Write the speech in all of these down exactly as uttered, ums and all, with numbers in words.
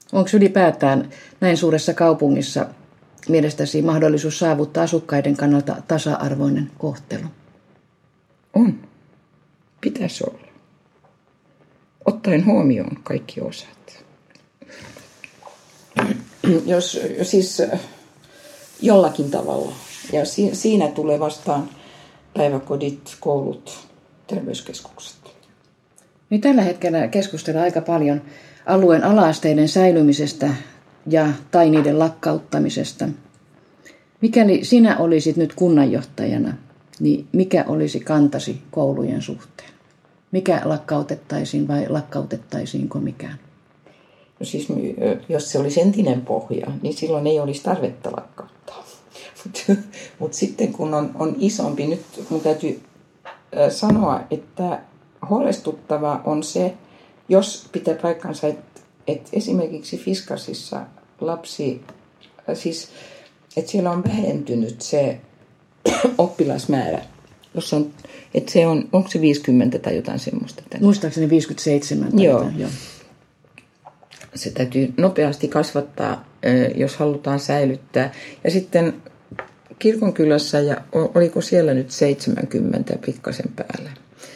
Onko ylipäätään näin suuressa kaupungissa mielestäsi mahdollisuus saavuttaa asukkaiden kannalta tasa-arvoinen kohtelu? On. Pitäisi olla. Ottaen huomioon kaikki osat. Jos siis jollakin tavalla. Ja si- siinä tulee vastaan päiväkodit, koulut, terveyskeskukset. Niin tällä hetkellä keskustellaan aika paljon alueen ala-asteiden säilymisestä ja tai niiden lakkauttamisesta. Mikäli sinä olisit nyt kunnanjohtajana, niin mikä olisi kantasi koulujen suhteen? Mikä lakkautettaisiin vai lakkautettaisiinko mikään? No siis, jos se olisi entinen pohja, niin silloin ei olisi tarvetta lakkauttaa. Mutta mut sitten kun on, on isompi, nyt mun täytyy sanoa, että huolestuttava on se, jos pitää paikkansa, että, että esimerkiksi Fiskasissa lapsi, siis että siellä on vähentynyt se oppilasmäärä. Jos on, että se on, onko se viisikymmentä tai jotain semmoista? Muistaakseni viisikymmentäseitsemän. Tai Joo. Jotain, joo. Se täytyy nopeasti kasvattaa, jos halutaan säilyttää. Ja sitten kirkonkylässä, ja oliko siellä nyt seitsemänkymmentä pikkasen päällä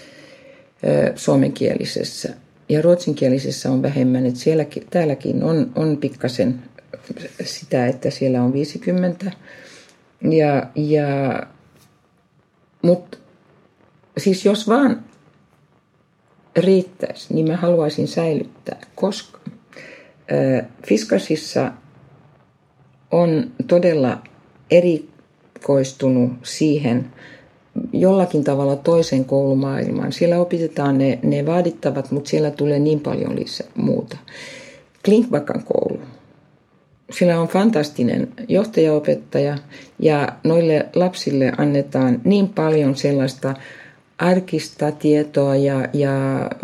suomenkielisessä. Ja ruotsinkielisessä on vähemmän, että sielläkin, täälläkin on, on pikkasen sitä, että siellä on viisikymmentä. Ja, ja, mutta siis jos vaan riittäisi, niin mä haluaisin säilyttää, koska ää, Fiskasissa on todella erikoistunut siihen jollakin tavalla toisen koulumaailmaan. Siellä opitetaan ne, ne vaadittavat, mutta siellä tulee niin paljon lisää muuta. Klinkbakan koulu. Sillä on fantastinen johtajaopettaja ja noille lapsille annetaan niin paljon sellaista arkista tietoa ja, ja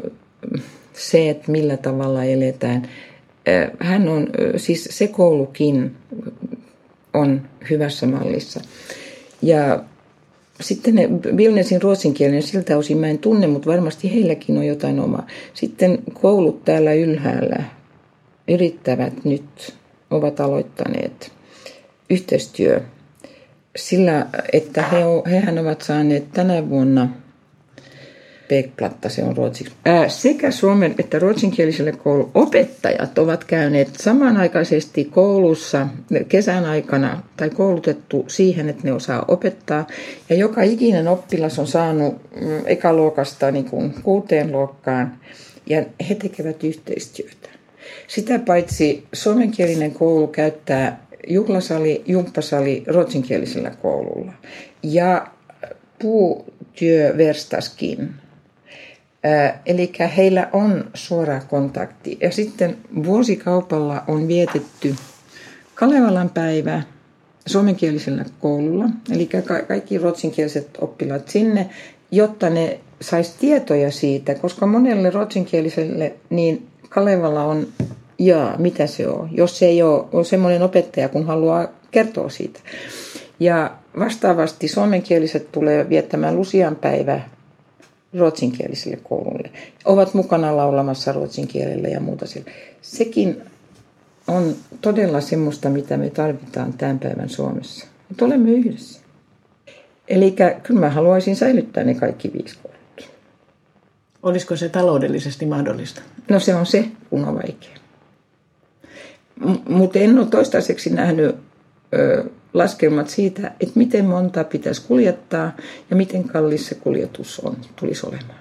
se, että millä tavalla eletään. Hän on, siis se koulukin on hyvässä mallissa. Ja sitten ne Vilnesin ruotsinkielinen, siltä osin mä en tunne, mutta varmasti heilläkin on jotain omaa. Sitten koulut täällä ylhäällä yrittävät nyt, ovat aloittaneet yhteistyö sillä, että he, hehän ovat saaneet tänä vuonna Pekplatta, se on ruotsiksi. Ää, sekä suomen että ruotsinkieliselle koulun opettajat ovat käyneet samanaikaisesti koulussa kesän aikana tai koulutettu siihen, että ne osaa opettaa. Ja joka ikinen oppilas on saanut ekaluokasta niin kuin kuuteen luokkaan ja he tekevät yhteistyötä. Sitä paitsi suomenkielinen koulu käyttää juhlasali, jumppasali ruotsinkielisellä koululla ja puutyöverstaskin. Eli heillä on suora kontakti. Ja sitten vuosikaupalla on vietetty Kalevalan päivä suomenkielisellä koululla. Eli kaikki ruotsinkieliset oppilaat sinne, jotta ne sais tietoja siitä, koska monelle ruotsinkieliselle niin Kalevala on, jaa, mitä se on, jos se ei ole, ole semmoinen opettaja, kun haluaa kertoa siitä. Ja vastaavasti suomenkieliset tulee viettämään Lucian päivä ruotsinkieliselle koululle. Ovat mukana laulamassa ruotsin kielellä ja muuta siellä. Sekin on todella semmoista, mitä me tarvitaan tämän päivän Suomessa. Mutta olemme yhdessä. Eli kyllä mä haluaisin säilyttää ne kaikki viisi koulut. Olisiko se taloudellisesti mahdollista? No se on se, kun on vaikea. M- mutta en ole toistaiseksi nähnyt ö, laskelmat siitä, että miten monta pitäisi kuljettaa ja miten kallis se kuljetus on, tulisi olemaan.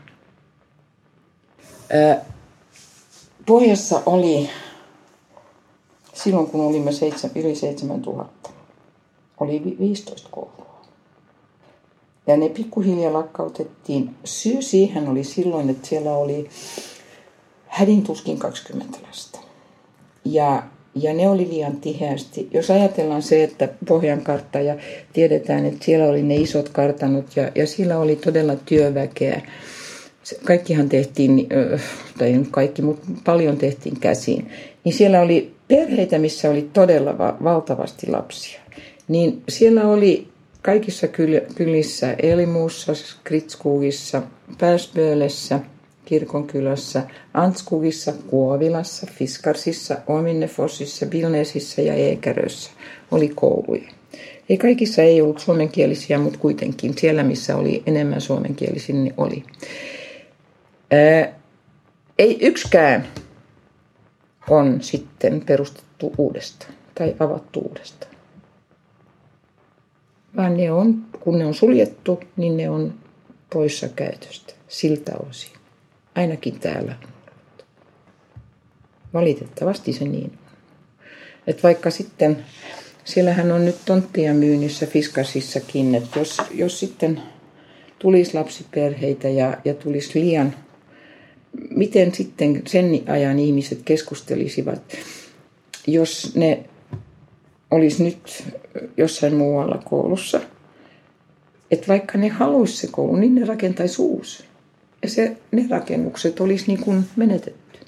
Ö, pohjassa oli, silloin kun olimme seitsemän, yli seitsemäntuhatta, oli viisitoista koulua. Ja ne pikkuhiljaa lakkautettiin. Syy siihen oli silloin, että siellä oli hädintuskin kaksikymmentä lasta. Ja, ja ne oli liian tiheästi. Jos ajatellaan se, että Pohjankartta ja tiedetään, että siellä oli ne isot kartanot ja, ja siellä oli todella työväkeä. Kaikkihan tehtiin, tai ei kaikki, mutta paljon tehtiin käsiin. Niin siellä oli perheitä, missä oli todella valtavasti lapsia. Niin siellä oli kaikissa kylissä, Elimuussa, Skritskugissa, Pääsböölessä, Kirkonkylässä, Antskugissa, Kuovilassa, Fiskarsissa, Ominnefossissa, Vilnesissä ja Eekärössä oli kouluja. Ei kaikissa ei ollut suomenkielisiä, mutta kuitenkin siellä, missä oli enemmän suomenkielisiä, niin oli. Ää, ei yksikään on sitten perustettu uudestaan tai avattu uudestaan. Vaan ne on, kun ne on suljettu, niin ne on poissa käytöstä siltä osin. Ainakin täällä on ollut. Valitettavasti se niin on. Että vaikka sitten, siellähän on nyt tonttia myynnissä Fiskarsissakin, että jos, jos sitten tulisi lapsiperheitä ja, ja tulisi liian, miten sitten sen ajan ihmiset keskustelisivat, jos ne olisi nyt jossain muualla koulussa, että vaikka ne haluaisi se koulu, niin ne rakentaisi uusi. Ja se, ne rakennukset olisi niin kuin menetetty.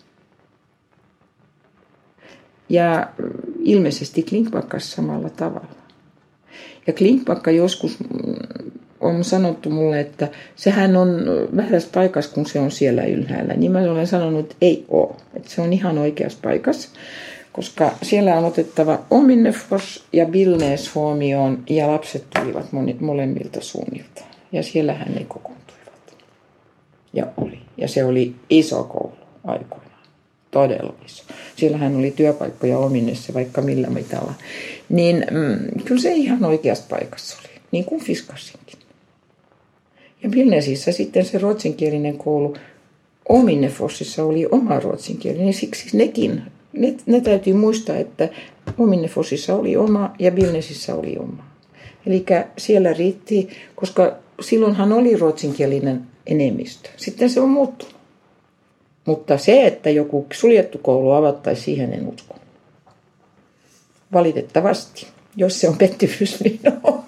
Ja ilmeisesti Klinkbackassa samalla tavalla. Ja Klinkbacka joskus on sanottu mulle, että sehän on väärässä paikassa, kun se on siellä ylhäällä. Niin mä olen sanonut, että ei ole. Että se on ihan oikeassa paikassa. Koska siellä on otettava Ominnefoss ja Vilnes huomioon ja lapset tulivat molemmilta suunnilta. Ja siellähän ne kokoontuivat. Ja oli. Ja se oli iso koulu aikoinaan. Todella iso. Siellähän oli työpaikkoja Ominnessa vaikka millä mitalla. Niin mm, kyllä se ihan oikeassa paikassa oli. Niin kuin Fiskarsinkin. Ja Vilnesissä sitten se ruotsinkielinen koulu Ominnefossissa oli oma ruotsinkielinen. Siksi nekin. Ne, ne täytyy muistaa, että Ominnefossissa oli oma ja Vilnesissä oli oma. Eli siellä riitti, koska silloinhan oli ruotsinkielinen enemmistö. Sitten se on muuttunut. Mutta se, että joku suljettu koulu avattaisi, siihen en usko. Valitettavasti. Jos se on pettymys, niin on.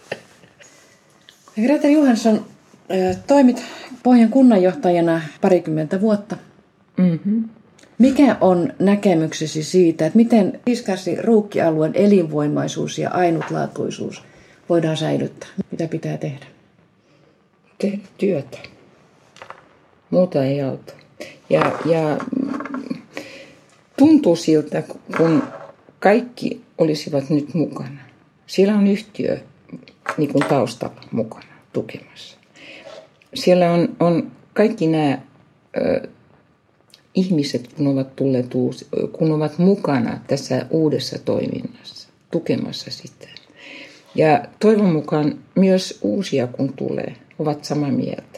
Greta Johansson, toimit Pohjan kunnanjohtajana parikymmentä vuotta. Mm-hmm. Mikä on näkemyksesi siitä, että miten Fiskarsin ruukkialueen elinvoimaisuus ja ainutlaatuisuus voidaan säilyttää? Mitä pitää tehdä? Tehdä työtä. Muuta ei auta. Ja, ja tuntuu siltä, kun kaikki olisivat nyt mukana. Siellä on yhtiö niin kuin taustalla mukana tukemassa. Siellä on, on kaikki nämä ö, ihmiset, kun ovat tulleet uusi, kun ovat mukana tässä uudessa toiminnassa, tukemassa sitä. Ja toivon mukaan myös uusia, kun tulee, ovat samaa mieltä.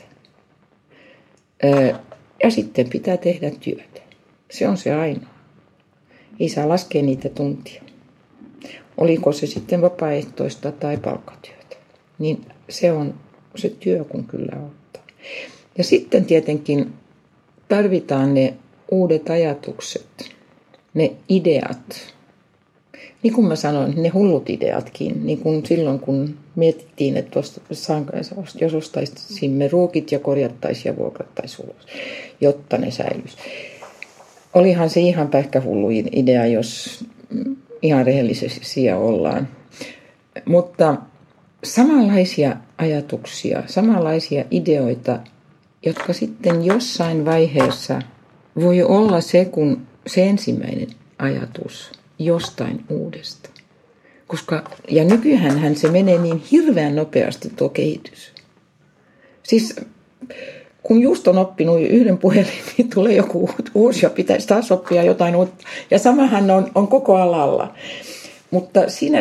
Ö, ja sitten pitää tehdä työtä. Se on se ainoa. Ei saa laskea niitä tuntia. Oliko se sitten vapaaehtoista tai palkkatyötä. Niin se on se työ, kun kyllä ottaa. Ja sitten tietenkin tarvitaan ne uudet ajatukset, ne ideat. Niin kuin mä sanoin, ne hullut ideatkin. Niin kuin silloin, kun mietittiin, että jos ostaisimme ruokit ja korjattaisiin ja vuokrattaisiin ulos, jotta ne säilyisi. Olihan se ihan pähkähullu idea, jos ihan rehellisiä ollaan. Mutta samanlaisia ajatuksia, samanlaisia ideoita, jotka sitten jossain vaiheessa voi olla se, kun se ensimmäinen ajatus jostain uudesta. Koska, ja nykyäänhän se menee niin hirveän nopeasti tuo kehitys. Siis kun just on oppinut yhden puhelin, niin tulee joku uusi ja pitäisi taas oppia jotain uutta. Ja samahan on, on koko alalla. Mutta siinä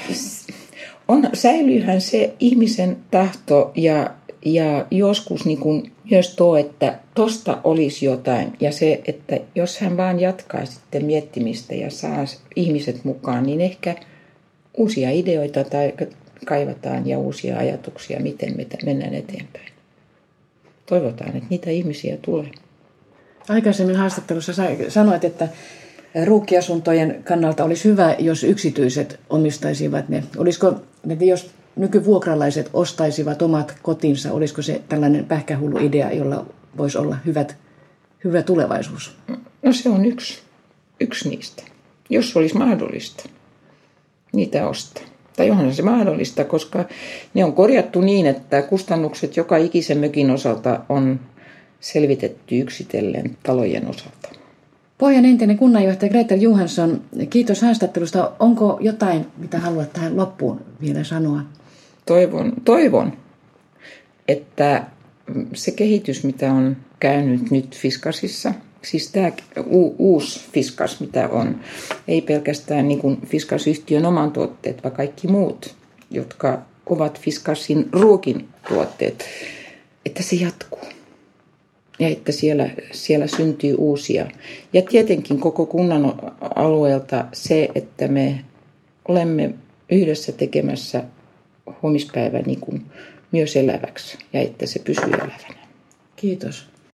on, säilyyhän se ihmisen tahto ja, ja joskus niin kuin myös tuo, että tosta olisi jotain. Ja se, että jos hän vaan jatkaa sitten miettimistä ja saa ihmiset mukaan, niin ehkä uusia ideoita tai kaivataan ja uusia ajatuksia, miten me mennään eteenpäin. Toivotaan, että niitä ihmisiä tulee. Aikaisemmin haastattelussa sanoit, että ruukkiasuntojen kannalta olisi hyvä, jos yksityiset omistaisivat ne. Olisiko, että jos nykyvuokralaiset ostaisivat omat kotinsa, olisiko se tällainen pähkähullu idea, jolla voisi olla hyvät, hyvä tulevaisuus? No se on yksi, yksi niistä. Jos olisi mahdollista niitä ostaa. Tai onhan se mahdollista, koska ne on korjattu niin, että kustannukset joka ikisen mökin osalta on selvitetty yksitellen talojen osalta. Pohjan entinen kunnanjohtaja Gretel Johansson, kiitos haastattelusta. Onko jotain, mitä haluat tähän loppuun vielä sanoa? Toivon, toivon että se kehitys, mitä on käynyt nyt Fiskasissa, siis tämä u, uusi Fiskas, mitä on, ei pelkästään niin kuin Fiskasyhtiön oman tuotteet, vaan kaikki muut, jotka ovat Fiskasin ruokin tuotteet, että se jatkuu. Ja että siellä, siellä syntyy uusia. Ja tietenkin koko kunnan alueelta se, että me olemme yhdessä tekemässä huomispäivä niin kuin myös eläväksi ja että se pysyy elävänä. Kiitos.